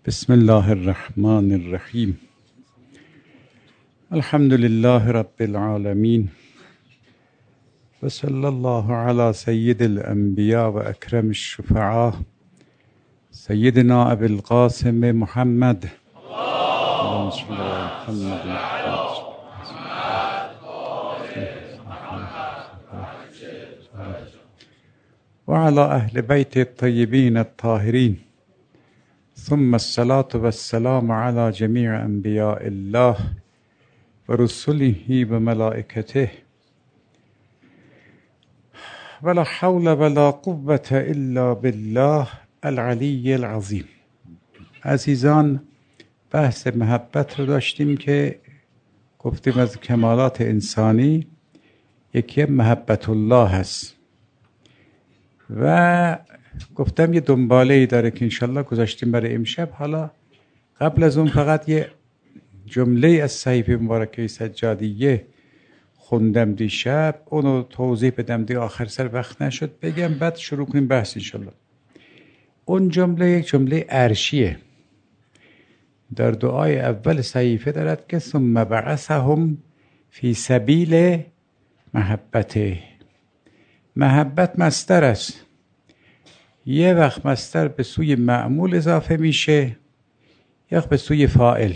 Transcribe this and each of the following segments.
بسم الله الرحمن الرحیم. الحمد لله رب العالمین و صلی الله علی سید الانبیاء و اکرم الشفعاء سیدنا ابی القاسم محمد اللهم صل علی محمد و علی اهل بیت الطیبین الطاهرین ثم الصلاة والسلام على جميع انبیاء الله و رسله و ملائکته ولا حول ولا قوة الا بالله العلی العظیم. عزیزان، بحث محبت رو داشتیم که گفتیم از کمالات انسانی یکی محبت الله هست و گفتم یه دنباله‌ای داره که انشالله گذاشتیم برای امشب. حالا قبل از اون فقط یه جمله از صحیفه مبارکه سجادیه خوندم دیشب، اونو توضیح بدم دیگه آخر سر وقت نشد بگم، بعد شروع کنیم بحث انشالله. اون جمله یک جمله عرشیه، در دعای اول صحیفه دارد که ثم بعثهم فی سبیل محبته. محبت مصدر است، یه وقت مصدر به سوی معمول اضافه میشه، یا به سوی فاعل.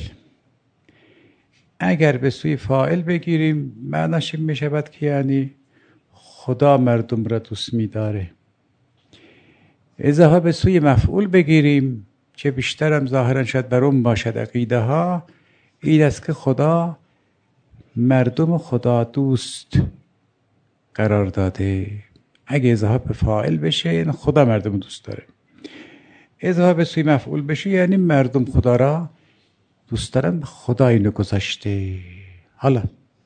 اگر به سوی فاعل بگیریم معناش این میشود که یعنی خدا مردم را دوست می‌داره. اضافه به سوی مفعول بگیریم که بیشترم ظاهرا شاید بر اون باشد عقیده ها، این است که خدا مردم خدا دوست قرار داده. اگه اضافه به فاعل بشه یعنی خدا مردم دوست داره، اضافه به سوی مفعول بشه یعنی مردم خدا را دوست دارن، خدا اینو گذاشته. حالا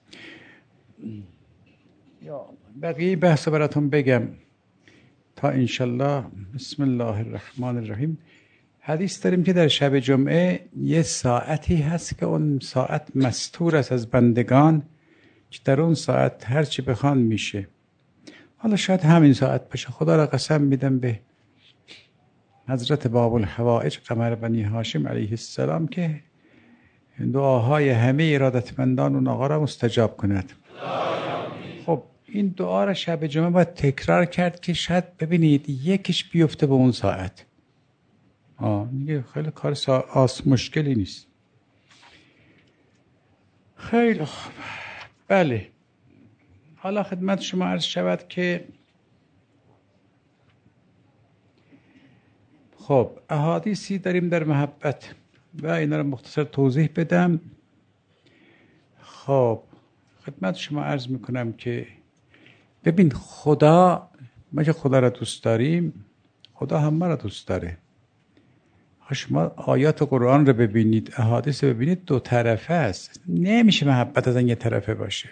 بقیه بحث براتون بگم تا انشالله. بسم الله الرحمن الرحیم. حدیث داریم که در شب جمعه یه ساعتی هست که اون ساعت مستور است از بندگان که در اون ساعت هرچی بخوان میشه. حالا شاید همین ساعت باشه. خدا را قسم میدم به حضرت باب الحوائج قمر بنی هاشم علیه السلام که دعاهای همه ارادتمندان اون آقا را مستجاب کند. خب این دعا را شب جمعه باید تکرار کرد که شاید ببینید یکیش بیفته به اون ساعت. میگه خیلی کار مشکلی نیست. خیلی خوب. بله، حالا خدمت شما عرض شود که خب احادیثی داریم در محبت و اینا رو مختصر توضیح بدم. خب خدمت شما عرض میکنم که ببین خدا، ما که خدا را دوست داریم خدا هم ما را دوست داره. شما آیات قرآن رو ببینید، احادیث رو ببینید، دو طرفه است، نمیشه محبت از این یه طرفه باشه.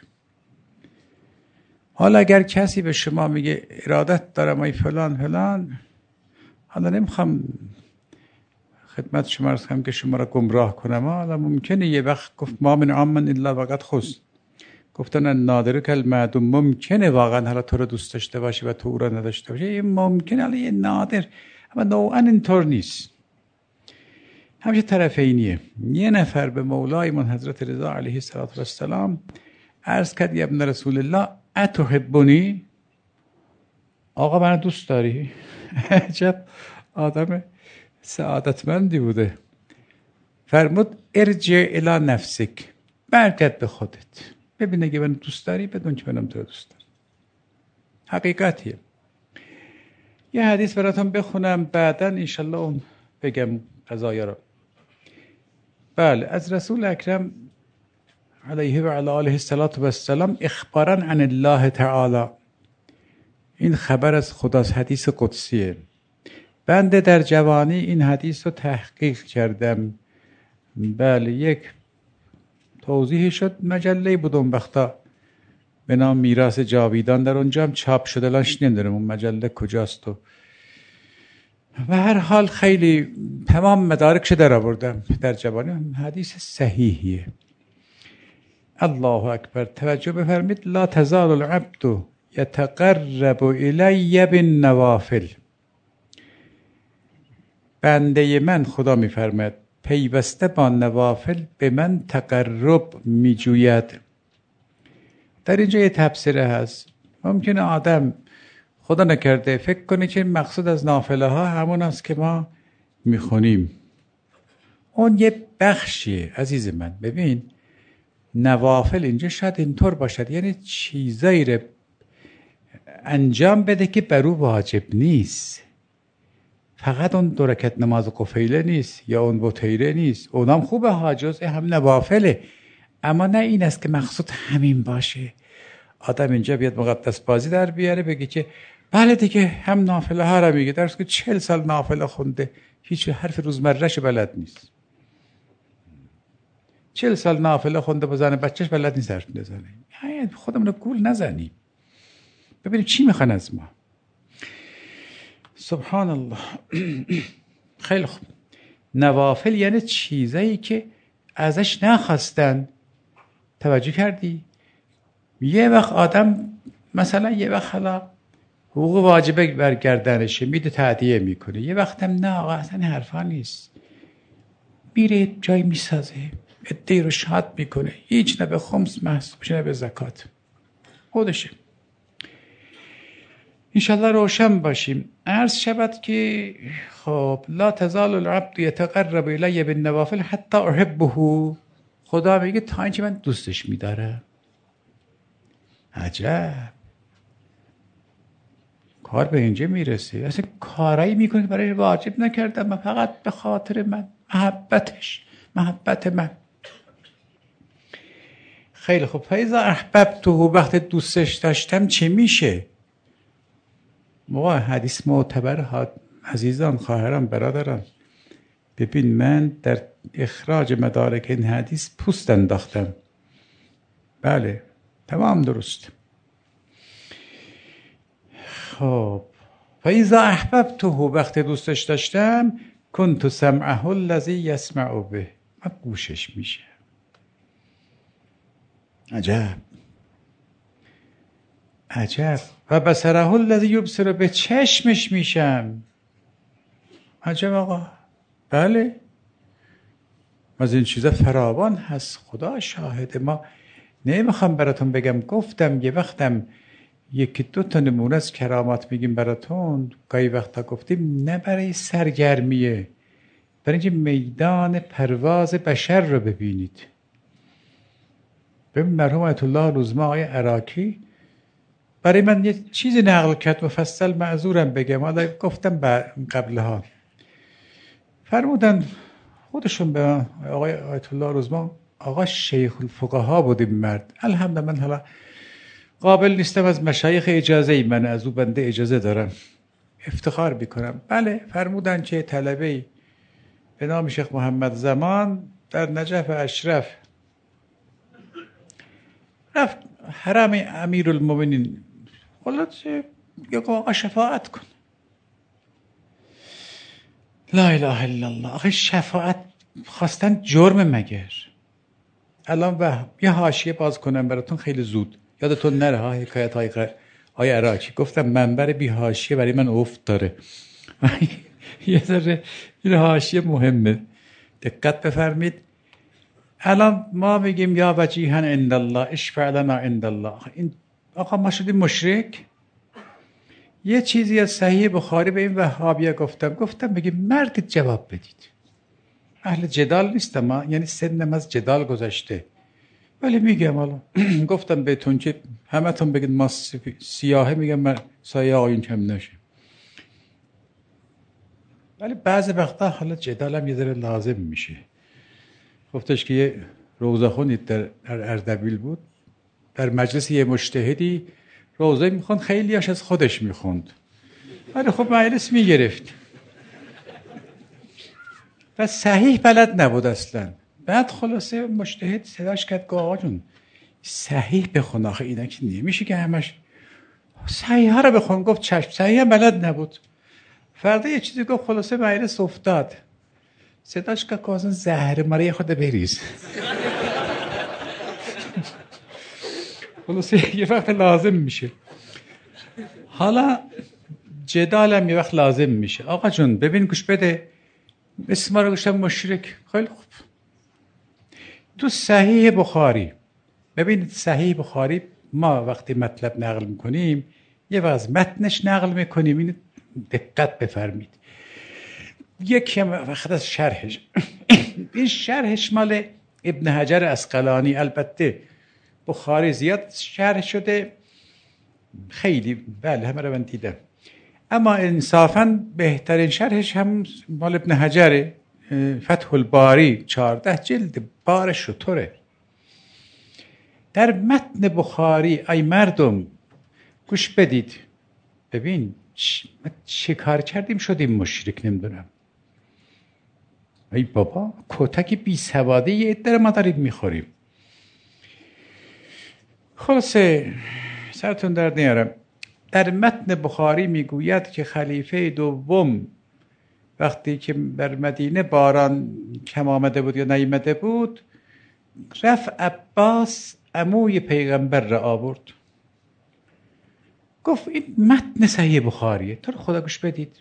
حالا اگر کسی به شما میگه ارادت دارم ای فلان فلان، حالا نمیخوام خدمت شما عرض کنم که شما را گمراه کنم، حالا ممکنه یه وقت گفت ما من عامن الا وقد خص، گفتن نادر کل معدوم، ممکنه واقعا حالا تو رو دوست داشته باشه و تو او را نداشته باشه، این ممکنه، حالا یه نادر، اما نوعا اینطور نیست. همیشه طرفینیه. یه نفر به مولای من حضرت رضا علیه السلام عرض کرد یا ابن رسول الله اتحبونی، آقا من دوست داری؟ عجب آدم سعادتمندی بوده. فرمود ارجع الی نفسک، برگرد به خودت، ببین اگه من دوست داری بدون که منم تو دوست دارم. حقیقتیه. یه حدیث براتون بخونم بعدا انشالله اون بگم قضایا رو. بله، از رسول اکرم علیه و علی آله السلام اخبارا عن الله تعالی، این خبر از خداست، حدیث قدسیه. بنده در جوانی این حدیث رو تحقیق کردم. بله، یک توضیح شد، مجله بود اون وقتا به نام میراث جاویدان، در اونجا هم چاپ شده، لاش نمیدونم اون مجله کجاست و هر حال خیلی تمام مدارکش در آوردم در جوانی. حدیث صحیحیه. الله اکبر. توجه بفرمید. لا تزال العبد یتقرب الی بالنوافل، بنده من، خدا میفرماید، پیوسته با نوافل به من تقرب میجوید. در اینجا یه تفسیره هست. ممکنه آدم خدا نکرده فکر کنه که مقصود از نافله ها همون است که ما میخونیم. اون یه بخشیه عزیز من. ببین نوافل اینجا شاید اینطور باشد، یعنی چیزایی رو انجام بده که بر او واجب نیست. فقط اون 2 رکعت نماز قفیله نیست یا اون بوتیره نیست، اونام خوبه ها، جزء هم نوافله، اما نه این است که مقصود همین باشه. آدم اینجا بیاد مقدس بازی در بیاره بگه که بله دیگه هم نافله ها رو میگه، درست که 40 سال نافله خونده هیچ حرف روزمرهش بلد نیست. 40 سال نافله خونده بزنه بچهش بلد نیست حرف بزنه. خودمون رو گول نزنیم. ببینیم چی میخوان از ما. سبحان الله. خیلی خوب. نوافل یعنی چیزایی که ازش نخواستن. توجه کردی؟ یه وقت آدم مثلا یه وقت حالا حقوق واجبه برگردنشه میده تعدیه میکنه، یه وقت هم نه آقا اصلا حرفا نیست، میره جای میسازه، عده‌ای رو شاد میکنه، هیچ نه به خمس محسوب نه به زکات خودشه. انشالله روشن باشیم. عرض شود که خب لا تزال العبد یتقرب الی بالنوافل حتی احبه. خدا میگه تا اینکه من دوستش میدارم. عجب کار به اینجا میرسه. اصلا کارایی میکنه که برای واجب نکردم، من فقط به خاطر من، محبت من. خیلی خوب. فاذا احببته، وقت دوستش داشتم چی میشه؟ موقع حدیث معتبر ها عزیزان، خواهران، برادران، ببین من در اخراج مدارک این حدیث پوست انداختم. بله تمام درست. خب فاذا احببته، وقت دوستش داشتم، کنت سمعه الذی یسمع به، من گوشش میشه. عجب. و بصره الذی یبصر به، چشمش میشم. عجب آقا. بله از این چیزا فراوان هست. خدا شاهد. ما نمیخوام براتون بگم، گفتم یه وقتم 1-2 نمونه از کرامات میگیم براتون، گاهی وقتا گفتیم نه برای سرگرمیه، برای اینکه میدان پرواز بشر رو ببینید. ببین مرحوم آیت الله لزما آقای عراقی برای من یه چیزی نقل کرد، مفصل معذورم بگم، حالا گفتم قبلها. فرمودن خودشون به آقای آیت الله لزما، آقا شیخ الفقها بودیم مرد. الحمدلله من حالا قابل نیستم از مشایخ اجازه‌ای، من از او بنده اجازه دارم، افتخار میکنم. بله فرمودن که طلبه‌ای به نام شیخ محمد زمان در نجف اشرف رفت حرم امیرالمومنین، خلاصه میگه آقا شفاعت کن. لا اله الا الله. آخه شفاعت خواستن جرم مگر؟ الان یه حاشیه باز کنم براتون خیلی زود، یادتون نره ها حکایت های عراقی. گفتم منبر بی حاشیه برای من افت داره. یه ذره این حاشیه مهمه، دقت بفرمید. الان ما میگیم یا وجیها عند الله اشفع لنا عند الله. این آقا ما شدیم مشرک. یه چیزی از صحیح بخاری به این وهابیه گفتم بگیم مردید جواب بدید. اهل جدال نیستم ما، یعنی سنم از جدال گذشته، ولی میگم حالا گفتم بهتون که همتون بگید ما سیاهه، میگم من سایه آیین کم نشه. ولی بعضی وقتا حالا جدالم یه ذره لازم میشه. گفتش که یه روزه خونید در اردبیل بود، در مجلس یه مجتهدی روزه میخوند، خیلی هاش از خودش میخوند، ولی خب مجلس میگرفت و صحیح بلد نبود اصلا. بعد خلاصه مجتهد صداش کرد که آقا جون صحیح بخون، آخه اینا که نمیشه که همش صحیح ها رو بخون. گفت چشم. صحیح هم بلد نبود. فردا یه چیزی گفت، خلاصه مجلس افتاد. صداش که کازن زهر ماره خود بریز. خلاصه یه وقت لازم میشه. حالا جدالم یه وقت لازم میشه. آقا جون ببین گوش بده، اسم ما رو گوشتم مشرک. خیلی خوب. تو صحیح بخاری ببینید، صحیح بخاری ما وقتی مطلب نقل میکنیم یه وقت متنش نقل میکنیم، این دقت بفرمید. یک وقت از شرحش این شرحش مال ابن حجر عسقلانی، البته بخاری زیاد شرح شده، خیلی بله همه رو من دیدم، اما انصافاً بهترین شرحش هم مال ابن حجر، فتح الباری، 14 جلد، بار شطوره. در متن بخاری ای مردم گوش بدید، ببین چه کار کردیم شدیم مشرک، نمیدونم. ای بابا کتک بی سواده یه عده ما داریم میخوریم. خلاصه سرتون درد نیارم. در متن بخاری میگوید که خلیفه دوم وقتی که در مدینه باران کم آمده بود یا نیامده بود، رفت عباس عموی پیغمبر را آورد، گفت این متن صحیح بخاریه، تو رو خدا گوش بدید.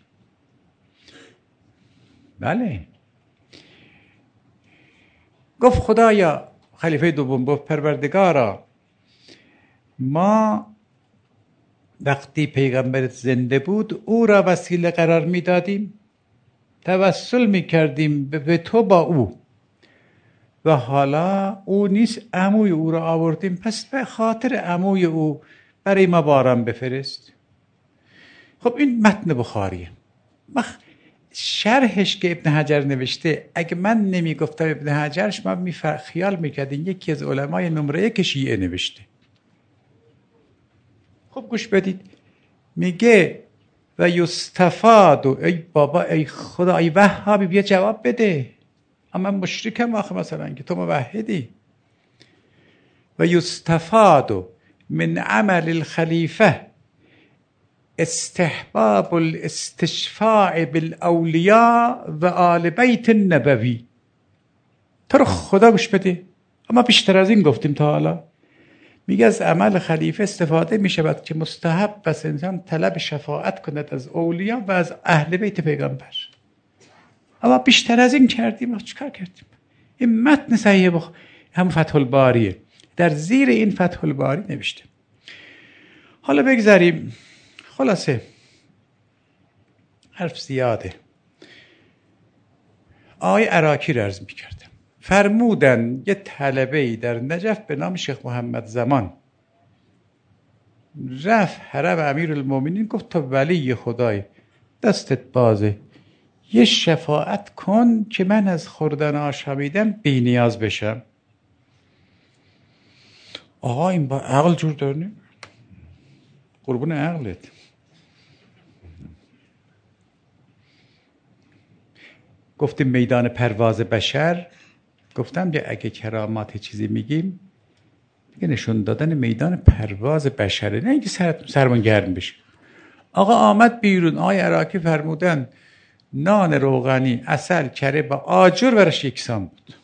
بله. گفت خدایا، خلیفه دوم گفت پروردگارا، ما وقتی پیغمبرت زنده بود او را وسیله قرار میدادیم، توسل میکردیم به تو با او، و حالا او نیست، عموی او را آوردیم، پس به خاطر عموی او برای ما باران بفرست. خب این متن بخاریه. شرحش که ابن حجر نوشته، اگه من نمیگفتم ابن حجر، شما خیال میکردین یکی از علمای نمره 1 شیعه نوشته. خب گوش بدید، میگه و یستفاد، ای بابا ای خدا ای وهابی بیا جواب بده، اما من مشرکم آخه مثلا که تو موحدی. و یستفاد من عمل الخلیفه استحباب الاستشفاع بالاولیاء و آل بیت النبوی. تو رو خدا گوش بده، اما بیشتر از این گفتیم تا حالا. میگه از عمل خلیفه استفاده میشود که مستحب است انسان طلب شفاعت کند از اولیا و از اهل بیت پیغمبر، اما بیشتر از این کردیم. چیکار کردیم؟ این متن صحیح هم فتح الباریه، در زیر این فتح الباری نوشته. حالا بگذاریم، خلاصه حرف زیاده. آقای عراقی را عرض میکردم، فرمودن یه طلبه‌ای در نجف به نام شیخ محمد زمان رفت حرم امیرالمومنین، گفت تو ولی خدای، دستت بازه، یه شفاعت کن که من از خوردن آشامیدن بی نیاز بشم. آقا این با عقل جور دارنی؟ قربون عقلت. گفتیم میدان پرواز بشر، گفتم که اگه کرامات چیزی میگیم دیگه نشون دادن میدان پرواز بشره، نه اینکه سرمون گرم بشه. آقا آمد بیرون، آقای عراقی فرمودن نان روغنی، عسل، کره با آجر برش یکسان بود.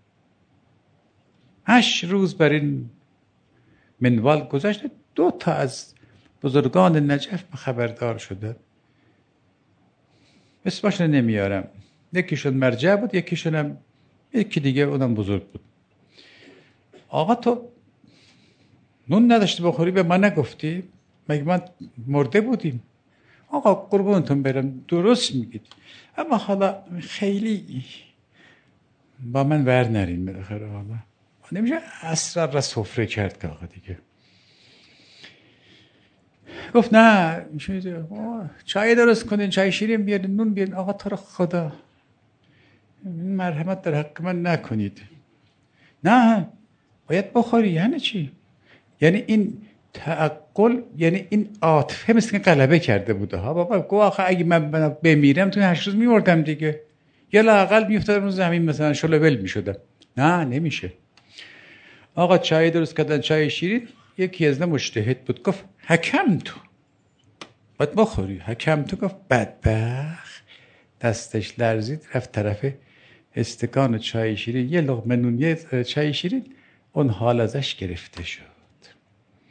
8 روز بر این منوال گذاشته، 2 تا از بزرگان نجف خبردار شدن. اسمشون نمیارم، یکیشون مرجع بود، یکیشون هم یکی دیگه اونم بزرگ بود. آقا تو نون نداشتی بخوری به من نگفتی؟ مگه من مرده بودیم؟ آقا قربونتون برم درست میگید، اما حالا خیلی با من ور نرین بالاخره. حالا نمیشه اسرار را سفره کرد که آقا دیگه. گفت نه چای درست کنین، چای شیرین بیارین، نون بیارین. آقا تو رو خدا مرحمت در حق من نکنید. نه باید بخوری. یعنی چی؟ یعنی این تعقل، یعنی این عاطفه مثل که غلبه کرده بوده ها. بابا گو آخه اگه من بمیرم تو 8 روز میمردم دیگه، یا لااقل میافتادم رو زمین مثلا شلول میشدم. نه نمیشه. آقا چای درست کردن، چای شیرین. یکی از مجتهد بود گفت حکم تو باید بخوری. حکم تو گفت بدبخت، دستش لرزید رفت طرف استکان چای شیرین، یه لقمه نون یه چای شیرین، اون حال ازش گرفته شد.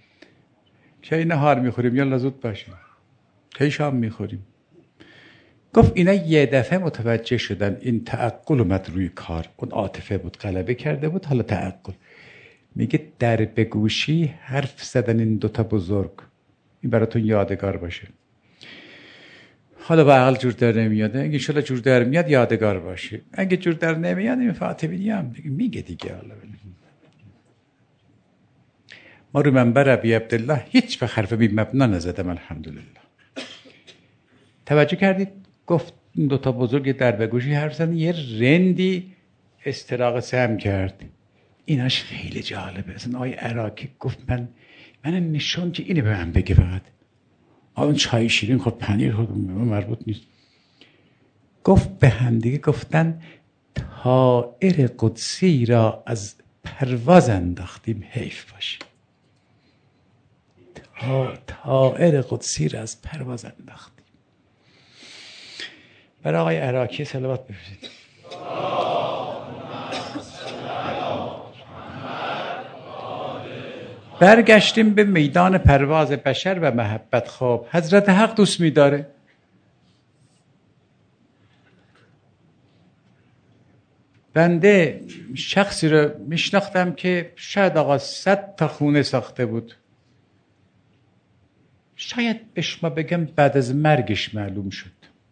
کی نهار میخوریم؟ یالا زود باشیم. کی شام میخوریم؟ گفت اینا یه دفعه متوجه شدن این تعقل اومد روی کار. اون عاطفه بود غلبه کرده بود، حالا تعقل. میگه در به گوشی حرف زدن این دوتا بزرگ، این براتون یادگار باشه. حالا با عقل جور در نمیاد، اگه شلا جور در میاد یادگار باشه، اگه جور در نمیاد این فاطمی هم میگه دیگه. حالا ما رو منبر ابی عبدالله هیچ به حرف بی مبنا نزدم الحمدلله. توجه کردید؟ گفت این دوتا بزرگ در به گوشی حرف زدن، یه رندی استراق سهم کرد. ایناش خیلی جالبه. اصلا آقای عراقی گفت من نشون که اینه به من بگه فقط. اون چای شیرین خورد، پنیر خورد، مربوط نیست. گفت به هم دیگه گفتن طائر قدسی را از پرواز انداختیم، حیف باشه. طائر قدسی را از پرواز انداختیم. برای آقای عراقی صلوات بفرستید. برگشتیم به میدان پرواز بشر و محبت. خواب حضرت حق دوست می‌داره. بنده شخصی رو میشناختم که شاید آقا 100 تا خونه ساخته بود. شاید به شما بگم بعد از مرگش معلوم شد.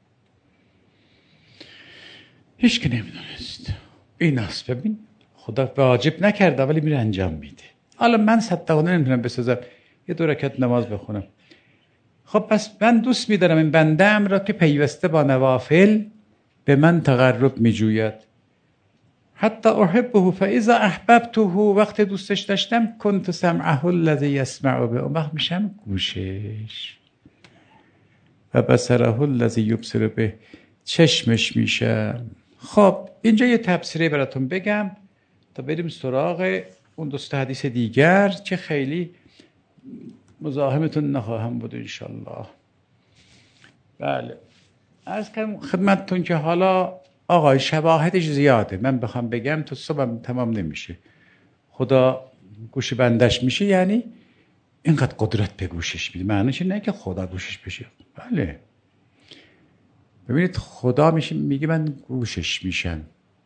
هیچ که نمیدونست. این است. ببین خدا واجب نکرده ولی میره انجام میده. حالا من 100 تا خونه نمیتونم بسازم، یه 2 رکعت نماز بخونم. خب پس من دوست میدارم این بنده‌ام را که پیوسته با نوافل به من تقرب میجوید. حتی احبه فاذا احببته، وقت دوستش داشتم كنت سمعه الذی یسمع به، اون وقت میشم گوشش، و بصره الذی یبصر به، چشمش میشم. خب اینجا یه تفسیری براتون بگم تا بریم سراغ اون دوست حدیث دیگر که خیلی مزاحمتون نخواهم بود انشالله. بله عرض کردم خدمتتون که حالا آقای شواهدش زیاده، من بخوام بگم تو صبحم تمام نمیشه. خدا گوش بندش میشه یعنی اینقدر قدرت به گوشش میده، معنیش نه که خدا گوشش بشه. بله ببینید خدا میشه، میگه من گوشش میشم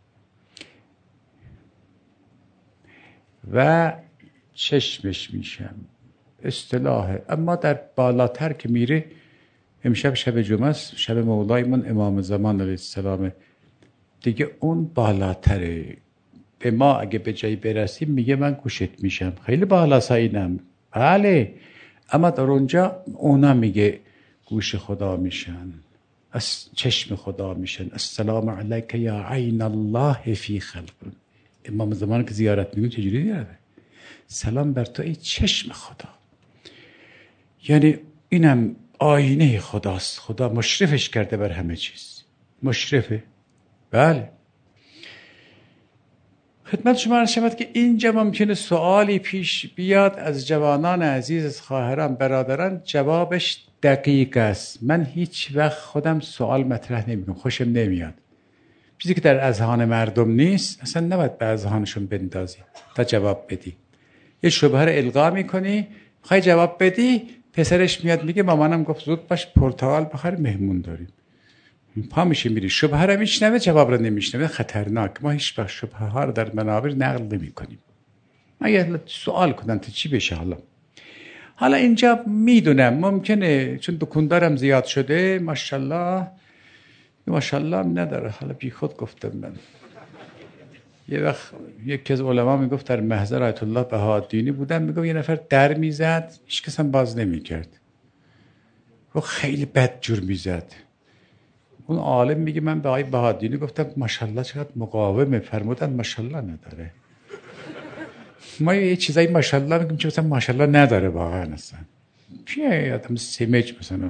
و چشمش میشم، اصطلاحه. اما در بالاتر که میره، امشب شب جمعه است، شب مولایمون امام زمان علیه السلام دیگه، اون بالاتره. به ما اگه به جایی برسیم میگه من گوشت میشم، خیلی بالاست اینم. بله اما در اونجا اونا میگه گوش خدا میشن، از چشم خدا میشن. السلام علیک یا عین الله فی خلق. امام زمان که زیارت میگه چجوری زیارت؟ سلام بر تو ای چشم خدا. یعنی اینم آینه خداست. خدا مشرفش کرده بر همه چیز، مشرفه. بله خدمت شما عرض شود که اینجا ممکنه سوالی پیش بیاد از جوانان عزیز، از خواهران برادران. جوابش دقیق است. من هیچ وقت خودم سوال مطرح نمیکنم، خوشم نمیاد. چیزی که در اذهان مردم نیست اصلا نباید به اذهانشون بندازی تا جواب بدی. یه شبهه رو القا میکنی، میخوای جواب بدی، پسرش میاد میگه مامانم گفت زود باش پرتقال بخر، مهمون داریم. پا میشه میری، شبهه رو میشنوه جواب رو نمیشنوه، خطرناک. ما هیچ وقت شبهه ها رو در منابر نقل نمی کنیم. اگه سوال کنن تا چی بشه. حالا اینجا میدونم ممکنه چون دکاندارم زیاد شده، ماشاءالله هم نداره، حالا بی خود گفتم من. یه وقت یکی از علما میگفت در محضر آیت الله بهاءالدینی بودن، میگفت یه نفر در میزد هیچ کس هم باز نمیکرد و خیلی بد جور میزد. اون عالم میگه من به آقای بهاءالدینی گفتم ماشاءالله چقدر مقاومه، فرمودن ماشاءالله نداره. ما یه چیزایی ماشاءالله میگیم چه مثلا ماشاءالله نداره واقعا. اصلا چیه آدم سمج مثلا.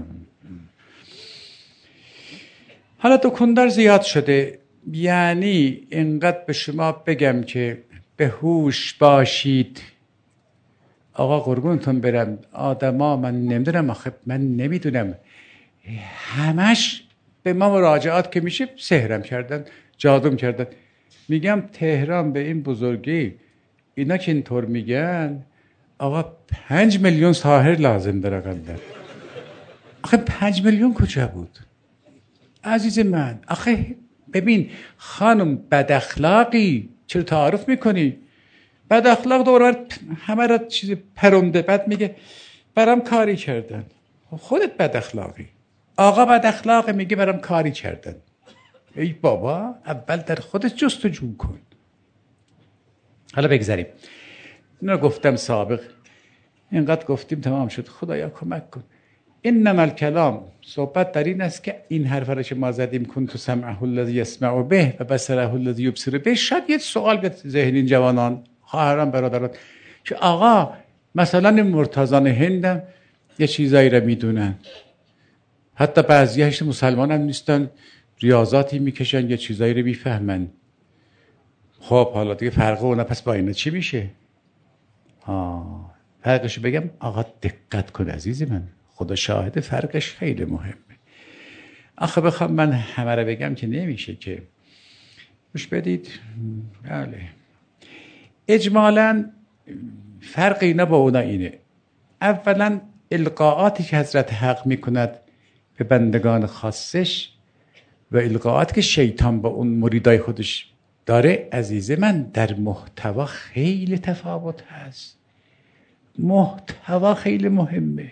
حالا دکاندار زیاد شده، یعنی اینقدر به شما بگم که به هوش باشید. آقا قربونتون برم، آدما من نمیدونم، آخه من نمیدونم، همش به ما مراجعات که میشه سحرم کردن، جادوم کردن. میگم تهران به این بزرگی، اینا که اینطور میگن آقا 5 میلیون ساحر لازم داره قدر. آخه 5 میلیون کجا بود؟ عزیز من آخه ببین خانم بد اخلاقی، چرا تعارف میکنی؟ بد اخلاق دور همه را چیز پرونده. بعد میگه برام کاری کردن. خودت بد اخلاقی. آقا بد اخلاقه میگه برام کاری کردن. ای بابا اول در خودت جستجو کن. حالا بگذاریم. اینو گفتم سابق، اینقدر گفتیم تمام شد. خدایا کمک کن. انما الکلام، صحبت در این است که این حرف را که ما زدیم کنت سمعه الذی یسمع به و بصره الذی یبصر به، شاید یه سوال به ذهن این جوانان خواهران برادران که آقا مثلا مرتضان هندم یه چیزایی را میدونن، حتی بعضی‌هاش مسلمان هم نیستن، ریاضاتی میکشن، یه چیزایی رو میفهمن. خب حالا دیگه فرق اونه پس با اینا چی میشه؟ فرقشو بگم آقا دقت کن عزیز من، خدا شاهد فرقش خیلی مهمه. آخه بخوام من همه رو بگم که نمیشه که. گوش بدید. بله اجمالاً فرق اینا با اونا اینه. اولا القاءاتی که حضرت حق میکند به بندگان خاصش و القاءاتی که شیطان با اون مریدای خودش داره، عزیز من در محتوا خیلی تفاوت هست. محتوا خیلی مهمه.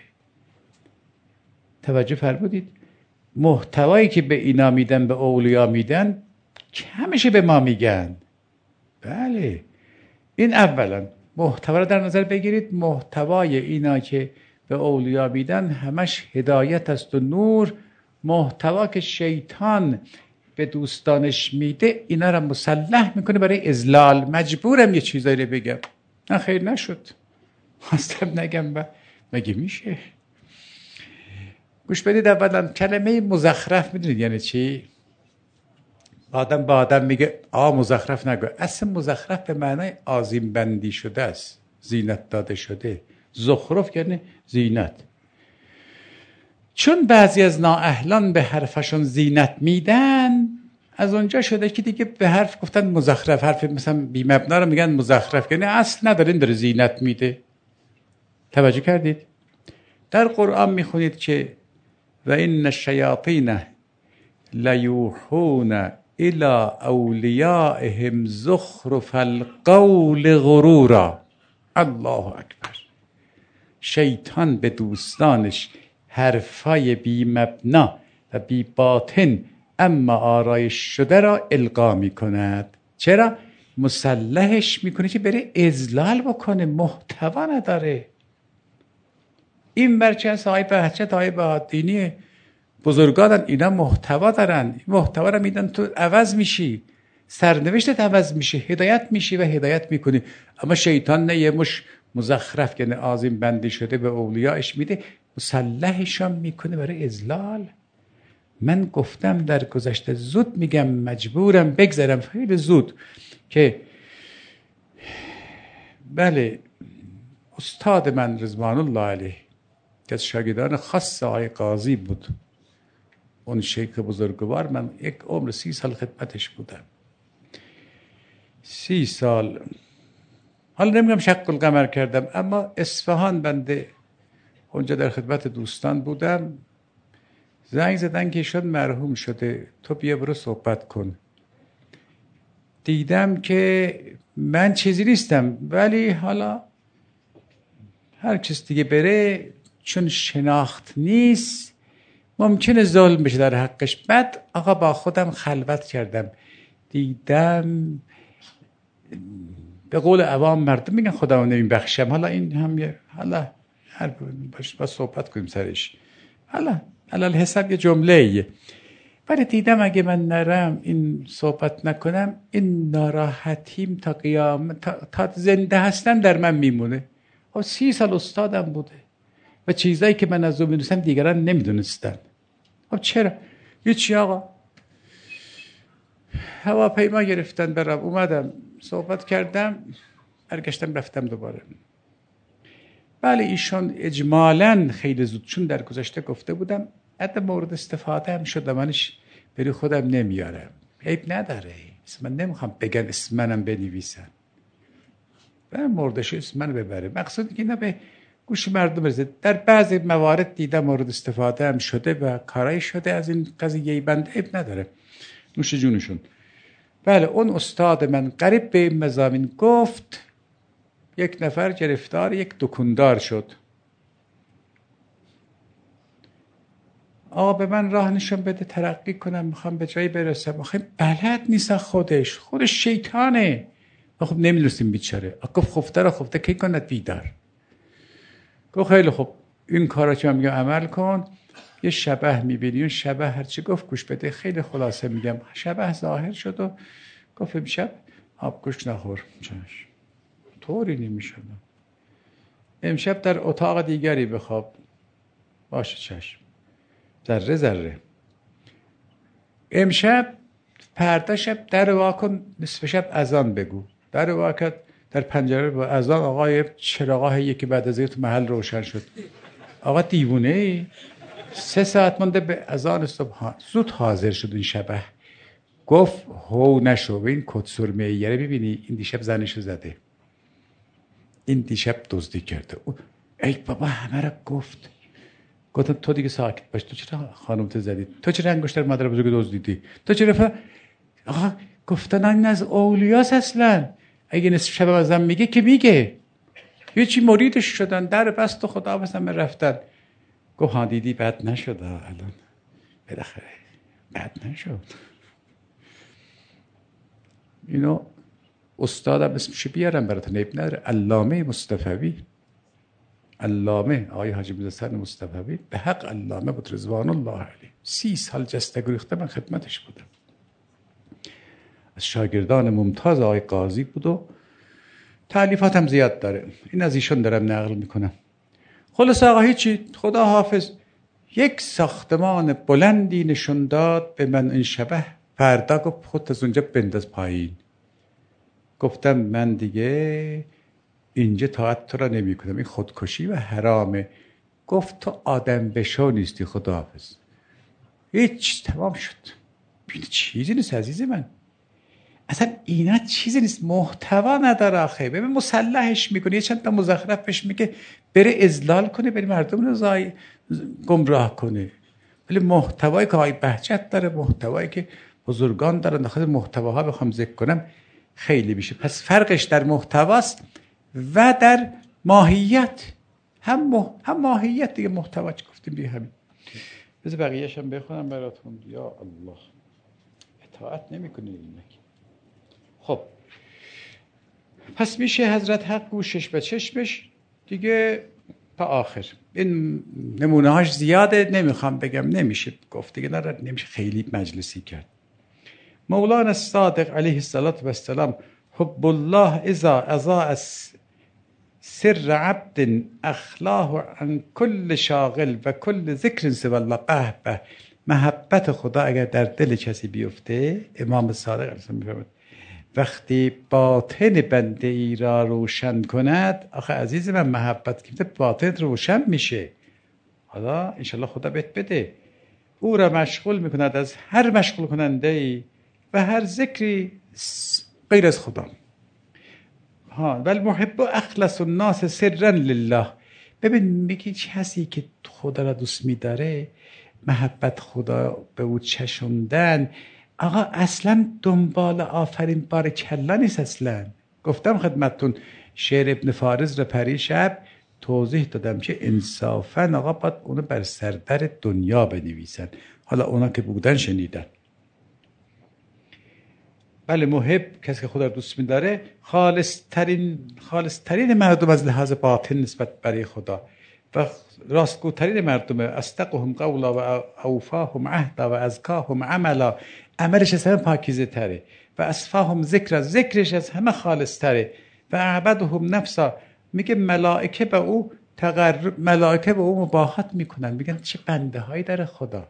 توجه فرمودید؟ محتوایی که به اینا میدن، به اولیا میدن، کمشه به ما میگن. بله این اولا محتوا رو در نظر بگیرید. محتوای اینا که به اولیا میدن همش هدایت است و نور. محتوا که شیطان به دوستانش میده اینا رو مسلح میکنه برای اضلال. مجبورم یه چیزایی رو بگم. نه خیر نشد، خواستم نگم مگه میشه؟ گوش بدید. اولا کلمه مزخرف میدونید یعنی چی؟ آدم با آدم میگه مزخرف نگو. اصلا مزخرف به معنای آذین بندی شده است، زینت داده شده. زخرف یعنی زینت. چون بعضی از نااهلان به حرفشون زینت میدن، از اونجا شده که دیگه به حرف گفتن مزخرف. حرف مثلا بی مبنا رو میگن مزخرف، یعنی اصل نداره، داره زینت میده. توجه کردید؟ در قرآن میخونید که و این الشیاطین لیوحون الی اولیائهم زخرف القول غرورا. الله اکبر. شیطان به دوستانش حرفای بی مبنا و بی باطن اما آرایش شده را القا می کند. چرا؟ مسلحش میکنه که بره اضلال بکنه. محتوا نداره. این برچه از های بهچه های بهادینی بزرگان اینا محتوا دارن. محتوا را میدن تو عوض میشی، سرنوشتت عوض میشه، هدایت میشی و هدایت میکنی. اما شیطان نه، یه مش مزخرف یعنی آذین بندی شده به اولیاءش میده، مسلحشان میکنه برای اضلال. من گفتم در گذشته، زود میگم مجبورم بگذارم خیلی زود، که بله استاد من رضوان الله علیه که از شاگردان خاص آقای قاضی بود، اون شیخ بزرگوار، من یک عمر 30 سال خدمتش بودم. 30 سال. حالا نمیگم شق القمر کردم، اما اصفهان بنده اونجا در خدمت دوستان بودم. زنگ زدن که شد مرحوم شده، تو بیا برو صحبت کن. دیدم که من چیزی نیستم، ولی حالا هر کس دیگه بره، چون شناخت نیست ممکنه ظلم بشه در حقش. بعد آقا با خودم خلوت کردم، دیدم به قول عوام مردم میگن خدا نمیبخشم. حالا این هم یه حالا هر باش با صحبت کنیم سرش. حالا علل حساب یه جمله ایه. ولی دیدم اگه من نرم این صحبت نکنم، این ناراحتیم تا قیامت، تا زنده هستم در من میمونه. 30 سال استادم بوده و چیزایی که من از او میدونستم دیگران نمیدونستن. چرا؟ هیچی آقا. هواپیما گرفتن برم، اومدم صحبت کردم، برگشتم رفتم دوباره. بله ایشون اجمالاً خیلی زود، چون در گذشته گفته بودم حتی مورد استفاده هم شد، منش بری خودم نمیارم، عیب نداره. من نمیخوام بگن اسم منم بنویسن، من مردش اسم من ببره. مقصود که اینا به گوش مردم برسید. در بعضی موارد دیدم مورد استفاده هم شده و کارایی شده از این قضیه. بنده اب نداره، نوش جونشون. بله اون استاد من قریب به این مضامین گفت یک نفر گرفتار یک دکاندار شد. آقا به من راه نشون بده ترقی کنم، میخوام به جایی برسم. آخه بلد نیست، خودش شیطانه. خب نمیدونستیم بیچاره. گفت خفته کی کند بیدار. گفت خیلی خوب این کارا که من میگم عمل کن. یه شبح میبینی، اون شبح هرچی گفت گوش بده. خیلی خلاصه میگم. شبح ظاهر شد و گفت امشب آبگوشت نخور. طوری نمیشد. امشب در اتاق دیگری بخواب. باشه چشم. ذره امشب پرده شب در واکن، نصف شب اذان بگو. در واکن در پنجره با اذان آقای چراغاه یکی بعد از تو محل روشن شد. آقا دیوونه ای؟ 3 ساعت مونده به اذان صبح. زود حاضر شد این شبه. گفت هو نشو به این کت سرمه ایره ببینی این دیشب زنشو زده، این دیشب دزدی کرده. ای بابا همه را گفت. گفتم تو دیگه ساکت باش. تو چرا خانومت زدی؟ تو چرا انگشتر مادر بزرگ دزدیدی؟ تو چرا آقا گفتن این از اولیاس اصلا. اگه نصف شب ازم میگه که میگه. یه چی مریدش شدن، در بست و خدا بسن رفتن. گفت ها دیدی بد نشد الان. بالاخره بد نشد. اینو استادم اسمش بیارم براتون، عیب نداره. علامه مصطفوی. علامه آقای حاجی میرحسن مصطفوی به حق علامه بود رضوان الله علیه. 30 سال جسته گریخته من خدمتش بودم. از شاگردان ممتاز آقای قاضی بود و تألیفات هم زیاد داره. این از ایشون دارم نقل میکنم. خلاص آقا هیچی، خدا حافظ. یک ساختمان بلندی نشون داد به من این شبه. فردا گفت خودت از اونجا بنداز پایین. گفتم من دیگه اینجا طاعت تو را نمی کنم، این خودکشی و حرامه. گفت تو آدم بشو نیستی، خداحافظ. هیچ، تمام شد. بینه چیزی نیست عزیز من. اصلا اینا چیزی نیست، محتوا نداره آخه. ببین مسلحش میکنه، یه چند تا مزخرفش میگه بره اذلال کنه، بره مردم رو گمراه کنه. ولی محتوایی که های بهجت داره، محتوایی که بزرگان دارن، داخل محتواها بخوام ذکر کنم خیلی میشه. پس فرقش در محتواست و در ماهیت. هم ماهیت دیگه، محتوا چی گفتیم بی همین. بذار بقیه‌اش هم بخونم براتون. یا الله، اطاعت نمی‌کنید اینک. خب پس میشه حضرت حق گوشش به چشمش دیگه تا آخر. این نمونه هاش زیاده، نمیخوام بگم، نمیشه گفت دیگه، نمیشه خیلی مجلسی کرد. مولانا الصادق علیه السلام حب الله اذا اضاء سر عبد اخلاه عن کل شاغل و کل ذکر سوی الله. به به، محبت خدا اگر در دل کسی بیفته، امام صادق علیه السلام میفرماید وقتی باطن بنده ای را روشن کند، آخه عزیز من محبت که باطن روشن میشه. حالا انشالله خدا بهت بده. او را مشغول میکند از هر مشغول کننده ای و هر ذکری غیر از خدا. بل محب اخلص الناس سرا لله. ببین میگی کسی که خدا را دوست میداره، محبت خدا به او چشوندن، آقا اصلا دنبال آفرین بار کلا نیست. اصلا گفتم خدمتتون شعر ابن فارض را پریشب توضیح دادم که انصافا آقا باید اونو بر سردر دنیا بنویسن. حالا اونا که بودن شنیدن. بله محب، کسی که خدا رو دوست می‌داره، خالص‌ترین مردم از لحاظ باطن نسبت برای خدا و راستگوترین مردم، اصدقهم قولا و اوفاهم عهدا و ازکاهم عملا. عملش از همه پاکیزه تره و اصفاهم ذکر، ذکرش از همه خالص تره و اعبدهم نفسا. میگه ملائکه به او مباهات میکنن، میگن چه بنده هایی داره خدا.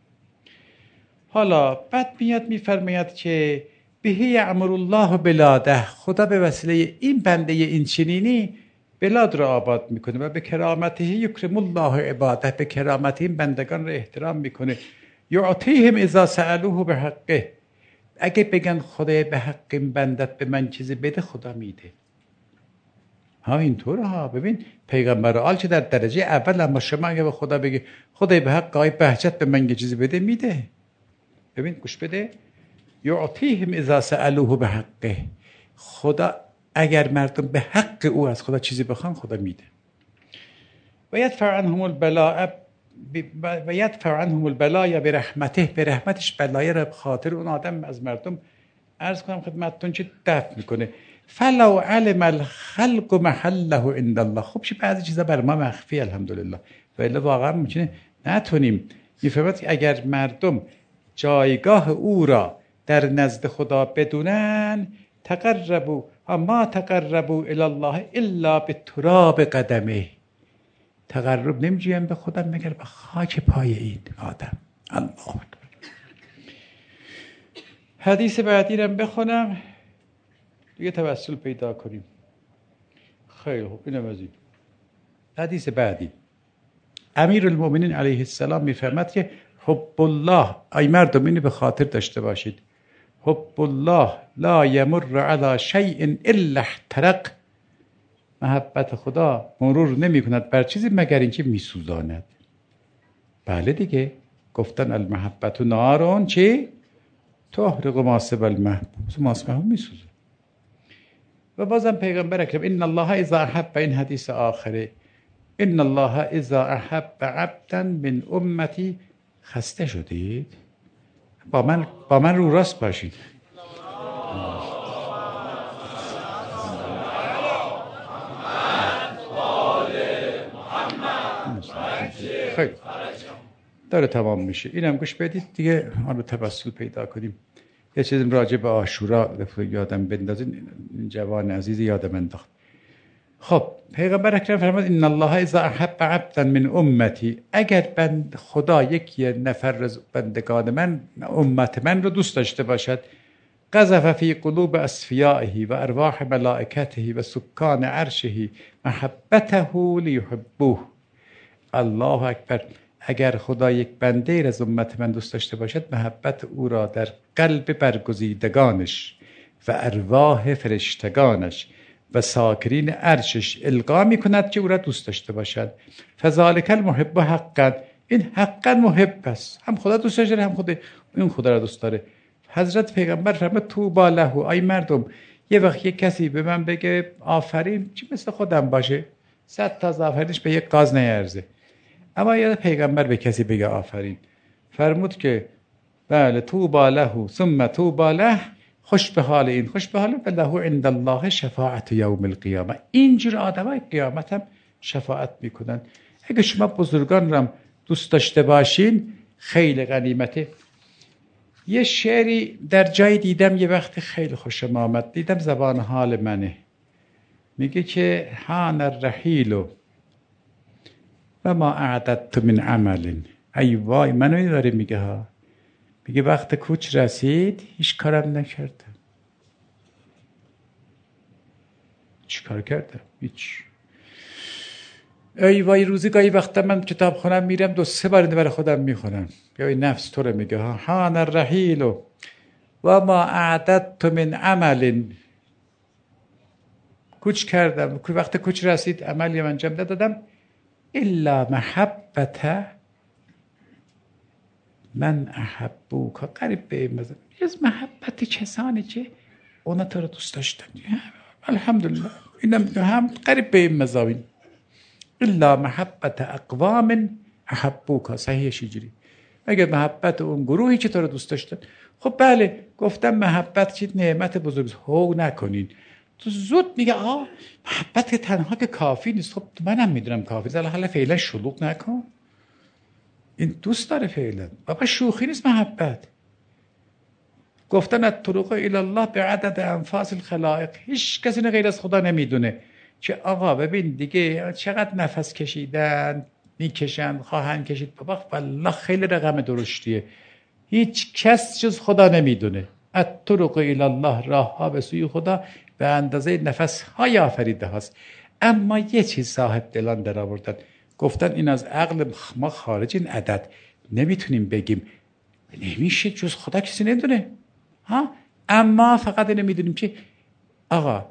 حالا بعد میاد میفرماید که بهی یعمر الله بلاده. خدا به وسیله این بنده این چنینی بلاد را آباد میکنه و به کرامته یکرم الله عباده. به کرامت این بندگان را احترام میکنه. یعطیهم اذا سألوه به حقه. اگه بگن خدای به حق این بندت به من چیزی بده، خدا میده. ها اینطوره ها. ببین پیغمبر آل چه در درجه اول، اما شما اگه به خدا بگی خدای به حق آی بهجت به من یه چیزی بده، میده. ببین گوش بده، یعطیهم اذا سألوه به حقه. خدا اگر مردم به حق او از خدا چیزی بخوان، خدا میده. و یدفع عنهم البلاء برحمته. به رحمتش بلای را به خاطر اون آدم از مردم عرض کنم خدمتتون چه دفع میکنه. فلو علم الخلق محله عند الله. خب چه بعضی چیزا بر ما مخفی الحمدلله، ولی واقعا میتونه نتونیم. میفهمید اگر مردم جایگاه او را در نزد خدا بدونن، ما تقربوا الی الله الا بتراب قدمه. تقرب نمیجویم به خدا مگر به خاک پای این آدم. الله اکبر. حدیث بعدی رو بخونم دیگه توسل پیدا کنیم. خیلی خوب، اینم از این. حدیث بعدی امیر المؤمنین علیه السلام میفرماد که حب الله، ای مردم اینو به خاطر داشته باشید، حب الله لا یمر علی شیء الا احترق. محبت خدا مرور نمی کند بر چیزی مگر اینکه میسوزاند. بله دیگه، گفتن المحبت نارون چی؟ تحرق ما سوی المحبوب. ما سوی محبوب میسوزه. و بازم پیغمبر اکرم ان الله اذا احب، این حدیث آخره، ان الله اذا احب عبدا من امتی. خسته شدید؟ با من رو راست باشید. خیلی داره تمام میشه. اینم گوش بدید دیگه، حالا توسل پیدا کنیم. یه چیزی راجع به عاشورا یادم بندازین، جوان عزیز یادم انداخت. خب پیغمبر اکرم فرمود ان الله اذا احب عبدا من امتی. اگر خدا یک نفر از بندگان من، امت من رو دوست داشته باشد، قذف فی قلوب اصفیائه و ارواح ملائکته و سکان عرشه محبته لیحبوه. الله اکبر. اگر خدا یک بنده از امت من دوست داشته باشد، محبت او را در قلب برگزیدگانش و ارواح فرشتگانش و ساکرین عرشش القا می کند که او را دوست داشته باشد. فذلک المحب حقا. این حقا محب است، هم خدا دوست داره هم این خدا را دوست داره. حضرت پیغمبر فرمود طوبی له. ای مردم، یه وقت یک کسی به من بگه آفرین، چی مثل خودم باشه، 100 تا آفرینش به یک قاز نیارزه. اما یاد پیغمبر به کسی بگه آفرین، فرمود که بله طوبی له ثم طوبی له، خوش به حال این، خوش به حال و له عند الله شفاعت یوم القیامه. اینجور آدمای قیامت هم شفاعت میکنن. اگه شما بزرگان رو دوست داشته باشین خیلی غنیمته. یه شعری در جای دیدم یه وقت خیلی خوشم آمد، دیدم زبان حال منه. میگه که حان الرحیل و ما اعددت من عمل. ای وای، منو داره میگه ها. میگه وقت کوچ رسید، هیچ کارم نکردم. چی کار کردم؟ هیچ. ای وای، روزی گاهی وقتا من کتاب خونم میرم 2-3 بار برای خودم میخونم. یا نفس تو رو میگه ها. حان الرحیل و ما اعددت من عمل. کوچ کردم، وقت کوچ رسید عملی من انجام دادم. الا محبت من احبوک. قریب به این مزه از محبت کسانی که اونا تو رو دوست داشتن. الحمدلله اینم هم قریب به این مزاوین. الا محبت اقوام احبوک. صحیحش اینجوری، اگر محبت اون گروهی که تو رو دوست داشتن. خب بله، گفتم محبت که نعمت بزرگ هو نکنین. تو زود میگه محبت که تنها که کافی نیست. خب منم میدونم کافی نیست، حالا فعلا شلوغ نکن. این دوست داره فعلا، بابا شوخی نیست محبت. گفتن الطرق الی الله بعدد انفاس الخلائق. هیچ کسی نه غیر از خدا نمیدونه که آقا ببین دیگه چقدر نفس کشیدن، میکشن، خواهند کشید. بابا والله خیلی رقم درشتیه. هیچ کس جز خدا نمیدونه. الطرق الی الله، راه ها به سوی خدا به اندازه نفس های آفریده هاست. اما یه چیز صاحب دلان در آوردن، گفتن این از عقل ما خارج، این عدد نمیتونیم بگیم، نمیشه، جز خدا کسی نمیدونه. اما فقط نمیدونیم که آقا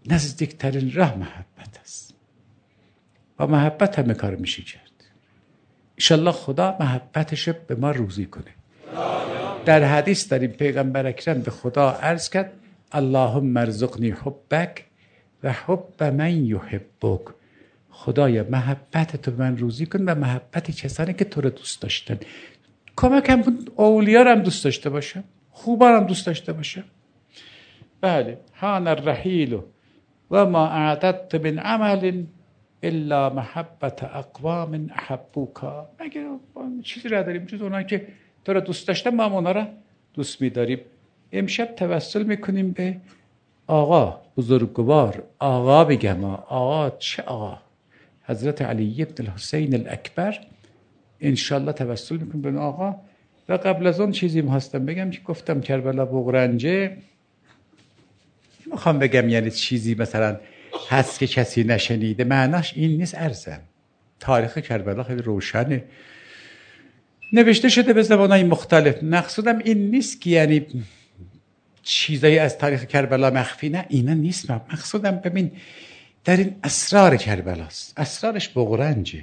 نزدیکترین راه محبت است. با محبت همه کار میشه کرد. انشالله خدا محبتش به ما روزی کنه. در حدیث داریم پیغمبر اکرم به خدا عرض کرد اللهم ارزقنی حبک و حب من یحبک. خدایا محبت تو به من روزی کن و محبت کسانی که تو رو دوست داشتن. کمکم کن اولیا رو هم دوست داشته باشم، خوبان هم دوست داشته باشم. بله حان الرحیل و ما اعددت من عمل الا محبت اقوام احبوکا. مگه چیزی را داریم جز اونایی که تو را دوست داشتن، ما هم اونا را دوست می‌داریم. امشب توسل میکنیم به آقا بزرگوار، آقا بگم آقا چه آقا، حضرت علی بن الحسین الاکبر. انشالله توسل میکنیم به آقا. و قبل از اون چیزی هستم بگم که گفتم کربلا بغرنجه، میخوام بگم یعنی چیزی مثلا هست که کسی نشنیده، معناش این نیست. ارزم تاریخ کربلا خیلی روشنه، نوشته شده به زبانهای مختلف. مقصودم این نیست که یعنی چیزایی از تاریخ کربلا مخفی، نه اینا نیست. مقصودم ببین در این اسرار کربلاست، اسرارش بغرنجه.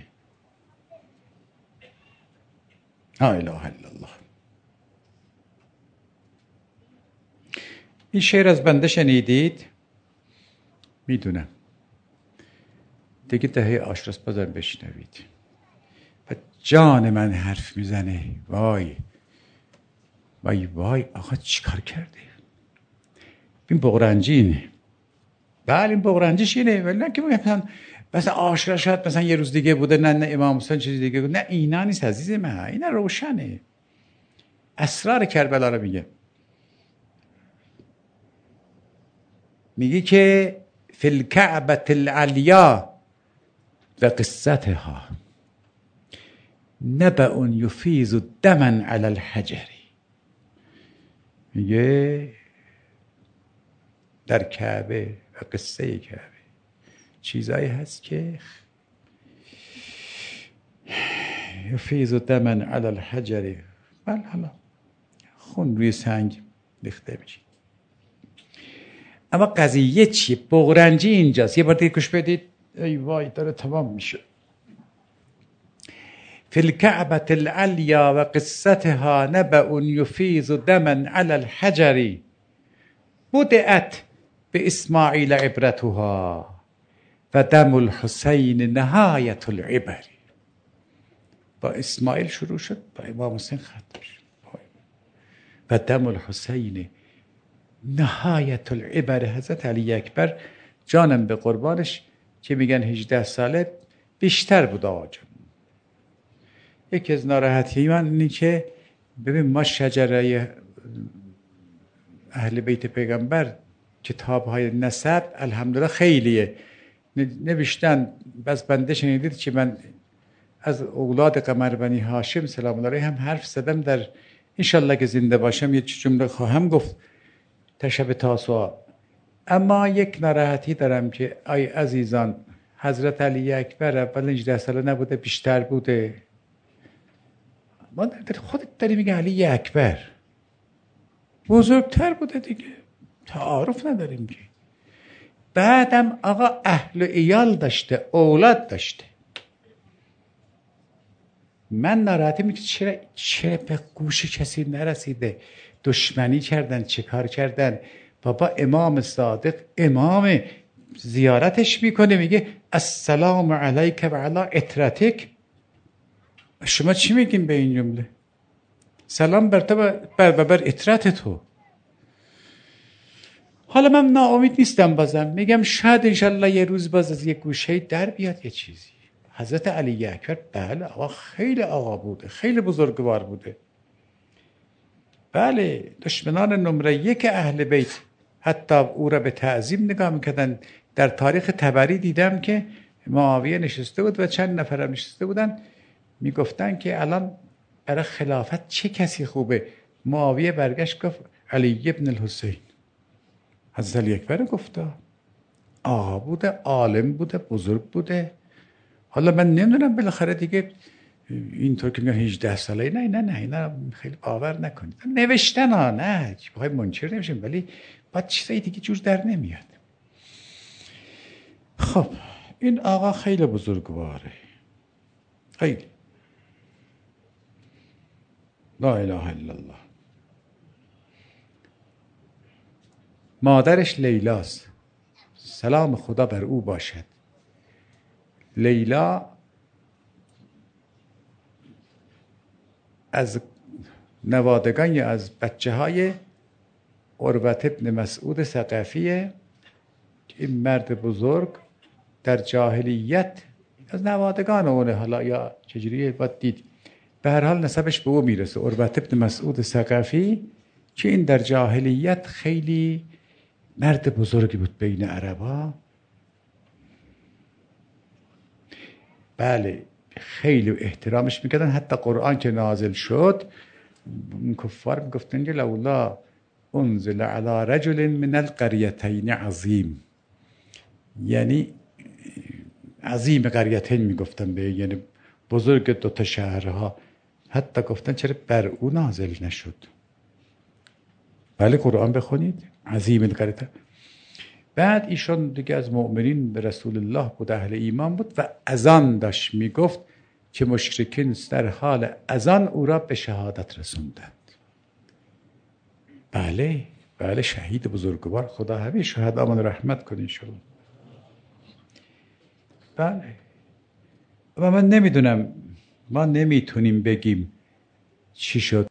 لا اله الا الله. این شعر از بنده شنیدید؟ میدونم دیگه دهه آشراست، بازم بشنوید. و جان من حرف میزنه وای وای وای آقا چی کار کرده؟ این بغرنجی اینه. بله این بغرنجیش اینه، ولی نه که مثلا آشرا شاید مثلا یه روز دیگه بوده، نه امام حسین چیزی دیگه بود، نه اینا نیست عزیز من، اینا روشنه. اسرار کربلا رو میگه که فی الکعبة العلیا و قصتها نبأ یفیض دما علی الحجر. میگه در کعبه و قصه کعبه چیزایی هست که یفیض دما علی الحجر. بله حالا خون روی سنگ ریخته میشه. اما قضیه چیه؟ بغرنجی اینجاست. یه بار دیگه گوش بدید. ای وای داره تمام میشه. فی الکعبة العلیا و قصتها نبأ یفیض دما علی الحجر بدأت به اسماعیل عبرتها و دم الحسین نهایت العبر. با اسماعیل شروع شد، با امام حسین ختم شد. و دم الحسین نهایت العبر. حضرت علی اکبر جانم به قربانش که میگن 18 ساله بیشتر بود آقا جان. یکی از ناراحتی من اینه که ببین ما شجره اهل بیت پیغمبر کتاب‌های نسب الحمدلله خیلیه نوشتن. بس بنده شنیدید که من از اولاد قمر بنی هاشم سلام الله علیه هم حرف زدم. در انشالله که زنده باشم یه جمله خواهم گفت تا شب تاسوعا. اما یک ناراحتی دارم که ای عزیزان، حضرت علی اکبر اول 18 ساله نبوده، بیشتر بوده. ما در خودت داری میگه علی اکبر بزرگتر بوده دیگه، تعارف نداریم که. بعدم آقا اهل و عیال داشته، اولاد داشته. من ناراحتی میگه چرا به گوش کسی نرسیده، دشمنی کردن، چه کار کردن. بابا امام صادق امام زیارتش میکنه، میگه السلام علیک و علی اطرتک. شما چی میگین به این جمله؟ سلام بر تو بر اطرت تو. حالا من ناامید نیستم، بازم میگم شاید انشالله یه روز باز از یه گوشه در بیاد یه چیزی. حضرت علی اکبر بله آقا خیلی آقا بوده، خیلی بزرگوار بوده. بله دشمنان نمره 1 اهل بیت حتی او را به تعظیم نگاه میکردن. در تاریخ طبری دیدم که معاویه نشسته بود و چند نفرم نشسته بودن، میگفتن که الان برای خلافت چه کسی خوبه. معاویه برگشت گفت علی ابن الحسین. حضرت علی اکبر گفته آقا بوده، عالم بوده، بزرگ بوده. حالا من نمیدونم بالاخره دیگه اینطور که میگن 18 ساله، نه اینا خیلی باور نکنید. نوشتن ها، نه بخوای منکر نمیشیم، ولی بعد چیزای دیگه جور در نمیاد. خب این آقا خیلی بزرگواره، خیلی. لا اله الا الله. مادرش لیلاست، سلام خدا بر او باشد. لیلا از نوادگان یا از بچه های عروة ابن مسعود ثقفیه. این مرد بزرگ در جاهلیت از نوادگان اونه، حالا یا چجوریه باید دید، به هر حال نسبش به او میرسه. عروة ابن مسعود ثقفی که این در جاهلیت خیلی مرد بزرگی بود بین عربا. بله خیلی احترامش میکردن. حتی قرآن که نازل شد کفار میگفتن که لولا انزل علی رجل من القریتین عظیم، یعنی عظیم قریتین میگفتن به، یعنی بزرگ دوتا شهرها. حتی گفتن چرا بر او نازل نشد. بله قرآن بخونید، عظیم القریتین. بعد ایشون دیگه از مؤمنین به رسول الله بود، اهل ایمان بود و اذان داشت میگفت که مشرکین در حال اذان او را به شهادت رسوندند. بله بله شهید بزرگوار، خدا همه شهدامان رحمت کنه انشاءالله. بله و من نمیدونم، ما نمیتونیم بگیم چی شد.